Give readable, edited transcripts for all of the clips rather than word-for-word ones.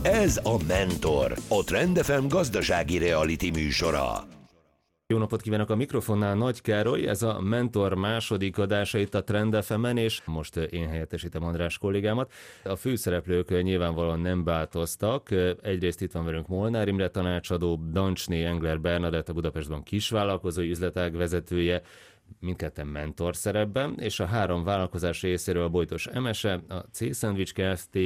Ez a Mentor, a Trend FM gazdasági reality műsora. Jó napot kívánok, a mikrofonnál Nagy Károly, ez a Mentor második adása itt a Trend FM-en, és most én helyettesítem András kollégámat. A főszereplők nyilvánvalóan nem változtak. Egyrészt itt van velünk Molnár Imre tanácsadó, Dancsné Engler Bernadett, a Budapest Bank kisvállalkozói üzletág vezetője, mindketten mentor szerepben, és a három vállalkozás részéről a Bojtos Emese, a C-Sandwich Kft.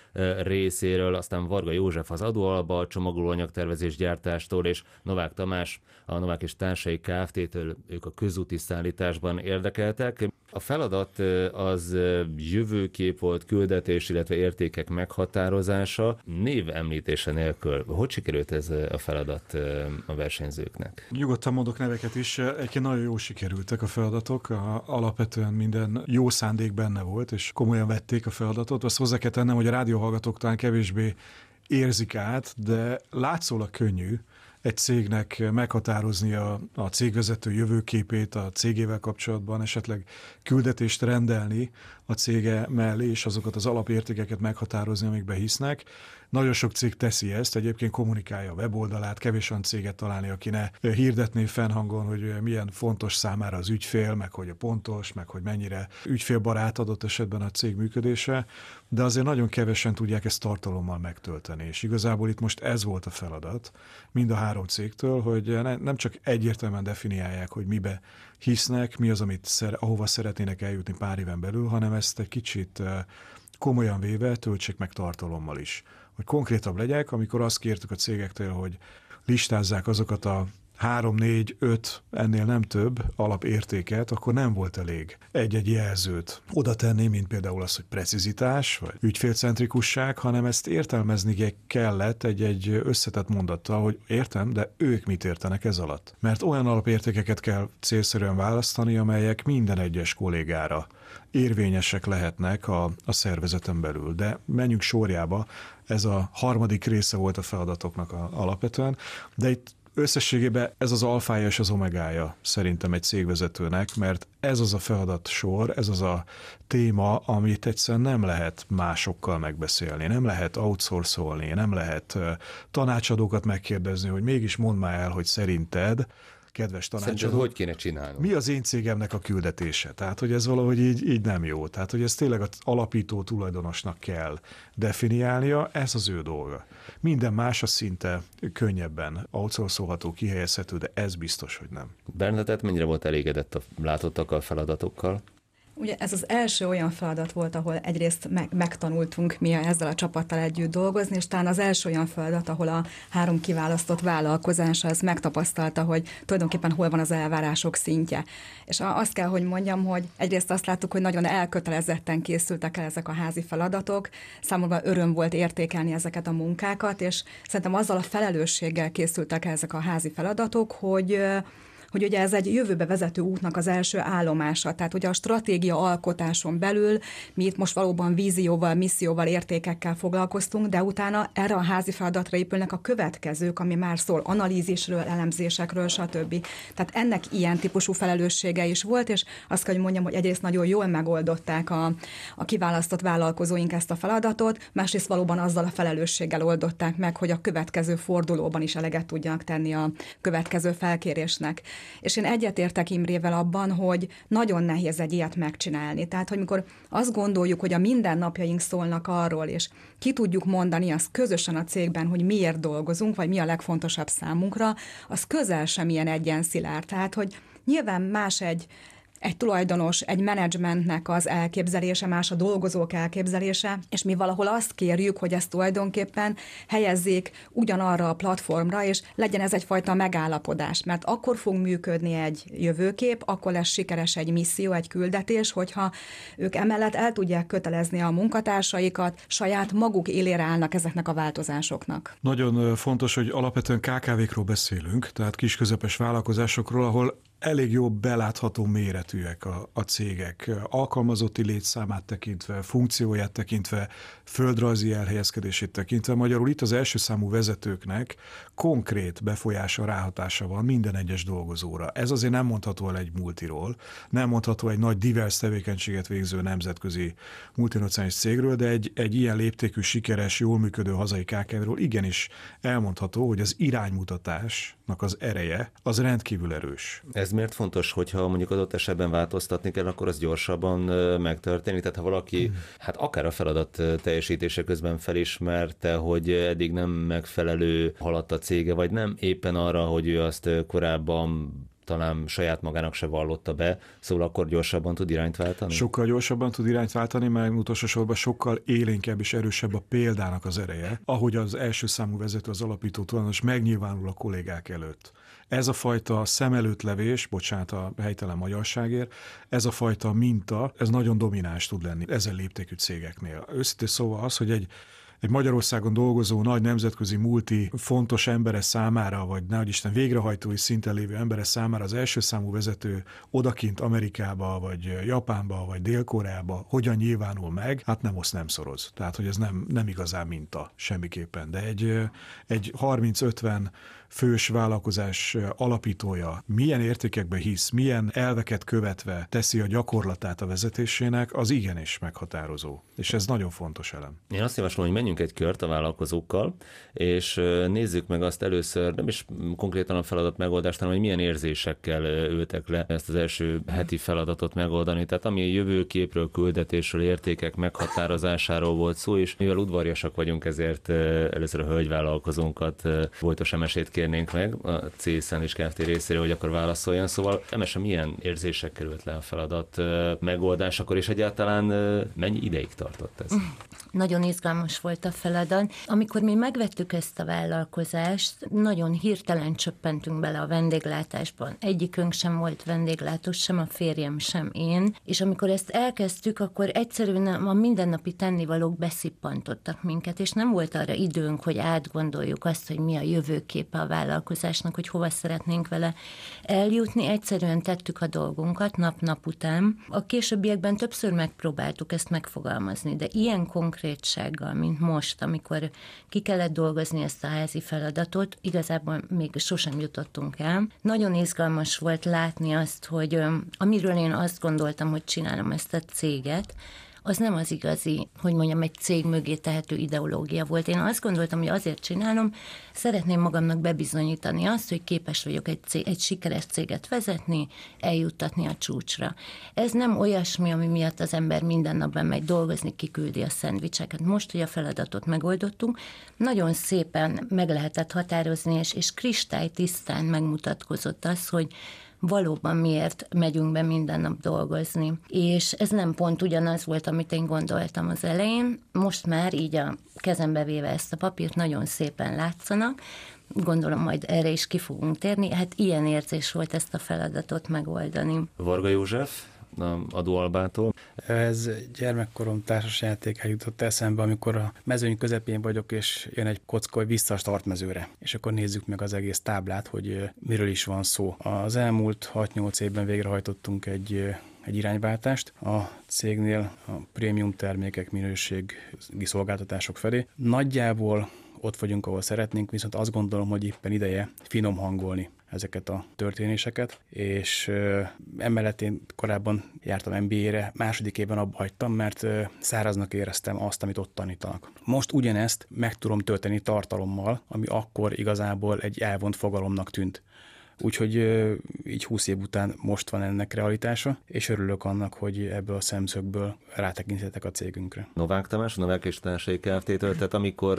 Részéről, aztán Varga József az adóalba, a csomagolóanyagtervezés gyártástól, és Novák Tamás, a Novák és Társai Kft-től, ők a közúti szállításban érdekeltek. A feladat az jövőkép volt, küldetés, illetve értékek meghatározása, név említése nélkül. Hogy sikerült ez a feladat a versenyzőknek? Nyugodtan mondok neveket is, egyébként nagyon jól sikerültek a feladatok, alapvetően minden jó szándék benne volt, és komolyan vették a feladatot. Azt hozzá kell tennem, hogy a rádióhallgatók talán kevésbé érzik át, de látszólag könnyű egy cégnek meghatározni a cégvezető jövőképét a cégével kapcsolatban, esetleg küldetést rendelni a cége mellé, és azokat az alapértékeket meghatározni, amikbe hisznek. Nagyon sok cég teszi ezt, egyébként kommunikálja a weboldalát, kevés olyan céget találni, aki ne hirdetné fennhangon, hogy milyen fontos számára az ügyfél, meg hogy a pontos, meg hogy mennyire ügyfélbarát adott esetben a cég működése, de azért nagyon kevesen tudják ezt tartalommal megtölteni, és igazából itt most ez volt a feladat mind a három cégtől, hogy nem csak egyértelműen definiálják, hogy mibe hisznek, mi az, ahova szeretnének eljutni pár éven belül, hanem ezt egy kicsit komolyan véve töltsék meg tartalommal is. Hogy konkrétabb legyek, amikor azt kértük a cégektől, hogy listázzák azokat a 3, 4, 5, ennél nem több alapértéket, akkor nem volt elég egy-egy jelzőt oda tenni, mint például az, hogy precizitás, vagy ügyfélcentrikusság, hanem ezt értelmezni kellett egy összetett mondattal, hogy értem, de ők mit értenek ez alatt. Mert olyan alapértékeket kell célszerűen választani, amelyek minden egyes kollégára érvényesek lehetnek a szervezeten belül. De menjünk sorjába, ez a harmadik része volt a feladatoknak alapvetően, de itt összességében ez az alfája és az omegája szerintem egy cégvezetőnek, mert ez az a feladat sor, ez az a téma, amit egyszerűen nem lehet másokkal megbeszélni, nem lehet outsourcolni, nem lehet tanácsadókat megkérdezni, hogy mégis mondd már el, hogy szerinted, kedves tanácsadó, szerinted hogy kéne csinálni? Mi az én cégemnek a küldetése? Tehát, hogy ez valahogy így nem jó. Tehát, hogy ez tényleg az alapító tulajdonosnak kell definiálnia, ez az ő dolga. Minden más az szinte könnyebben outsourcolható, kihelyezhető, de ez biztos, hogy nem. Bernadett mennyire volt elégedett a látottakkal, feladatokkal? Ugye ez az első olyan feladat volt, ahol egyrészt megtanultunk mi ezzel a csapattal együtt dolgozni, és talán az első olyan feladat, ahol a három kiválasztott vállalkozás az megtapasztalta, hogy tulajdonképpen hol van az elvárások szintje. És azt kell, hogy mondjam, hogy egyrészt azt láttuk, hogy nagyon elkötelezetten készültek el ezek a házi feladatok, számomra öröm volt értékelni ezeket a munkákat, és szerintem azzal a felelősséggel készültek el ezek a házi feladatok, hogy ugye ez egy jövőbe vezető útnak az első állomása. Tehát ugye a stratégia alkotáson belül mi itt most valóban vízióval, misszióval, értékekkel foglalkoztunk, de utána erre a házi feladatra épülnek a következők, ami már szól analízisről, elemzésekről, stb. Tehát ennek ilyen típusú felelőssége is volt, és azt kell, hogy mondjam, hogy egyrészt nagyon jól megoldották a kiválasztott vállalkozóink ezt a feladatot, másrészt valóban azzal a felelősséggel oldották meg, hogy a következő fordulóban is eleget tudjanak tenni a következő felkérésnek. És én egyetértek Imrével abban, hogy nagyon nehéz egy ilyet megcsinálni. Tehát, hogy mikor azt gondoljuk, hogy a mindennapjaink szólnak arról, és ki tudjuk mondani azt közösen a cégben, hogy miért dolgozunk, vagy mi a legfontosabb számunkra, az közel sem ilyen egyenszilárd. Tehát, hogy nyilván más egy tulajdonos, egy menedzsmentnek az elképzelése, más a dolgozók elképzelése, és mi valahol azt kérjük, hogy ezt tulajdonképpen helyezzék ugyanarra a platformra, és legyen ez egyfajta megállapodás, mert akkor fog működni egy jövőkép, akkor lesz sikeres egy misszió, egy küldetés, hogyha ők emellett el tudják kötelezni a munkatársaikat, saját maguk élére állnak ezeknek a változásoknak. Nagyon fontos, hogy alapvetően KKV-król beszélünk, tehát kis-közepes vállalkozásokról, ahol elég jó belátható méretűek a cégek. Alkalmazotti létszámát tekintve, funkcióját tekintve, földrajzi elhelyezkedését tekintve. Magyarul itt az első számú vezetőknek konkrét befolyása, ráhatása van minden egyes dolgozóra. Ez azért nem mondható el egy multiról, nem mondható egy nagy divers tevékenységet végző nemzetközi multinacionális cégről, de egy ilyen léptékű, sikeres, jól működő hazai KKV-ról igenis elmondható, hogy az iránymutatásnak az ereje az rendkívül erős. Ez miért fontos, hogyha mondjuk adott esetben változtatni kell, akkor az gyorsabban megtörténik? Tehát ha valaki, hát akár a feladat teljesítése közben felismerte, hogy eddig nem megfelelő haladt a cége, vagy nem éppen arra, hogy ő azt korábban talán saját magának se vallotta be, szóval akkor gyorsabban tud irányt váltani? Sokkal gyorsabban tud irányt váltani, mert utolsó sorban sokkal élénkebb és erősebb a példának az ereje, ahogy az első számú vezető, az alapító tulajdonos megnyilvánul a kollégák előtt. Ez a fajta szem előtt levés, bocsánat a helytelen magyarságért, ez a fajta minta, ez nagyon domináns tud lenni ezen léptékű cégeknél. Őszintén szóval az, hogy egy Magyarországon dolgozó nagy nemzetközi multi fontos embere számára, vagy nehogy Isten végrehajtói szinten lévő embere számára az első számú vezető odakint Amerikába, vagy Japánba, vagy Dél-Koreába hogyan nyilvánul meg, hát nem osz, nem szoroz. Tehát, hogy ez nem igazán minta semmiképpen. De egy 30-50 fős vállalkozás alapítója milyen értékekbe hisz, milyen elveket követve teszi a gyakorlatát a vezetésének, az igenis meghatározó. És ez nagyon fontos elem. Én azt javaslom, hogy menjünk egy kört a vállalkozókkal, és nézzük meg azt először, nem is konkrétan a feladat megoldást, hanem hogy milyen érzésekkel ültek le ezt az első heti feladatot megoldani. Tehát ami jövőképről, küldetésről, értékek meghatározásáról volt szó, és mivel udvariasak vagyunk, ezért először a hölgyvállalkozónkat, Vojtos Emesét kérnénk meg a C-Szenlis Kft. Részéről, hogy akkor válaszoljon. Szóval Emese, milyen érzések került le a feladat megoldásakor, és egyáltalán mennyi ideig tartott ez? Nagyon izgalmas volt a feladat. Amikor mi megvettük ezt a vállalkozást, nagyon hirtelen csöppentünk bele a vendéglátásban. Egyikünk sem volt vendéglátós, sem a férjem, sem én. És amikor ezt elkezdtük, akkor egyszerűen a mindennapi tennivalók beszippantottak minket, és nem volt arra időnk, hogy átgondoljuk azt, hogy mi a jövőképe a vállalkozásnak, hogy hova szeretnénk vele eljutni. Egyszerűen tettük a dolgunkat nap-nap után. A későbbiekben többször megpróbáltuk ezt megfogalmazni, de ilyen konkrétsággal, mint most, amikor ki kellett dolgozni ezt a házi feladatot, igazából még sosem jutottunk el. Nagyon izgalmas volt látni azt, hogy amiről én azt gondoltam, hogy csinálom ezt a céget, az nem az igazi, hogy mondjam, egy cég mögé tehető ideológia volt. Én azt gondoltam, hogy azért csinálom, szeretném magamnak bebizonyítani azt, hogy képes vagyok egy sikeres céget vezetni, eljuttatni a csúcsra. Ez nem olyasmi, ami miatt az ember minden nap bemegy dolgozni, kiküldi a szendvicseket. Most, hogy a feladatot megoldottunk, nagyon szépen meg lehetett határozni, és kristálytisztán megmutatkozott az, hogy valóban miért megyünk be minden nap dolgozni. És ez nem pont ugyanaz volt, amit én gondoltam az elején. Most már így a kezembe véve ezt a papírt nagyon szépen látszanak. Gondolom majd erre is ki fogunk térni. Hát ilyen érzés volt ezt a feladatot megoldani. Varga József, adóalbától. Ez gyermekkorom társasjátékán jutott eszembe, amikor a mezőny közepén vagyok, és jön egy kocka, hogy vissza a startmezőre. És akkor nézzük meg az egész táblát, hogy miről is van szó. Az elmúlt 6-8 évben végrehajtottunk egy irányváltást a cégnél a prémium termékek, minőségi szolgáltatások felé. Nagyjából ott vagyunk, ahol szeretnénk, viszont azt gondolom, hogy éppen ideje finom hangolni ezeket a történéseket, és emellett én korábban jártam MBA-re, második évben abba hagytam, mert száraznak éreztem azt, amit ott tanítanak. Most ugyanezt meg tudom tölteni tartalommal, ami akkor igazából egy elvont fogalomnak tűnt. Úgyhogy így 20 év után most van ennek realitása, és örülök annak, hogy ebből a szemszögből rátekinthetek a cégünkre. Novák Tamás, Novák és Társai Kft-től, tehát amikor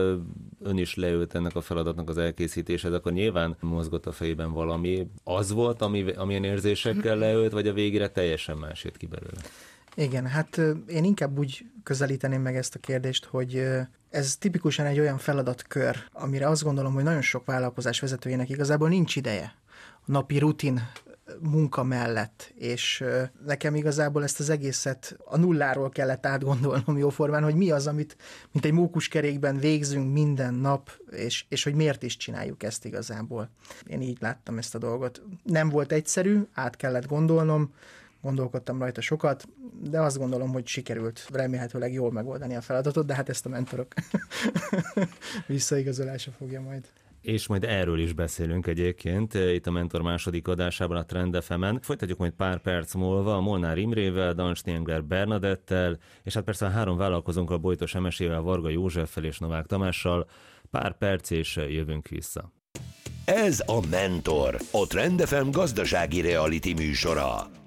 ön is leült ennek a feladatnak az elkészítéshez, akkor nyilván mozgott a fejében valami. Az volt, amilyen érzésekkel leült, vagy a végére teljesen más jött ki belőle? Igen, hát én inkább úgy közelíteném meg ezt a kérdést, hogy ez tipikusan egy olyan feladatkör, amire azt gondolom, hogy nagyon sok vállalkozás vezetőjének igazából nincs ideje. A napi rutin munka mellett, és nekem igazából ezt az egészet a nulláról kellett átgondolnom jóformán, hogy mi az, amit mint egy mókuskerékben végzünk minden nap, és hogy miért is csináljuk ezt igazából. Én így láttam ezt a dolgot. Nem volt egyszerű, át kellett gondolnom, gondolkodtam rajta sokat, de azt gondolom, hogy sikerült remélhetőleg jól megoldani a feladatot, de hát ezt a mentorok visszaigazolása fogja majd. És majd erről is beszélünk egyébként itt a Mentor második adásában a Trend FM-en. Folytatjuk majd pár perc múlva a Molnár Imrével, Danstiengler Bernadettel, és hát persze a 3 vállalkozónkkal, Bojtos Emesével, Varga Józseffel és Novák Tamással. Pár perc és jövünk vissza. Ez a Mentor, a Trend FM gazdasági reality műsora.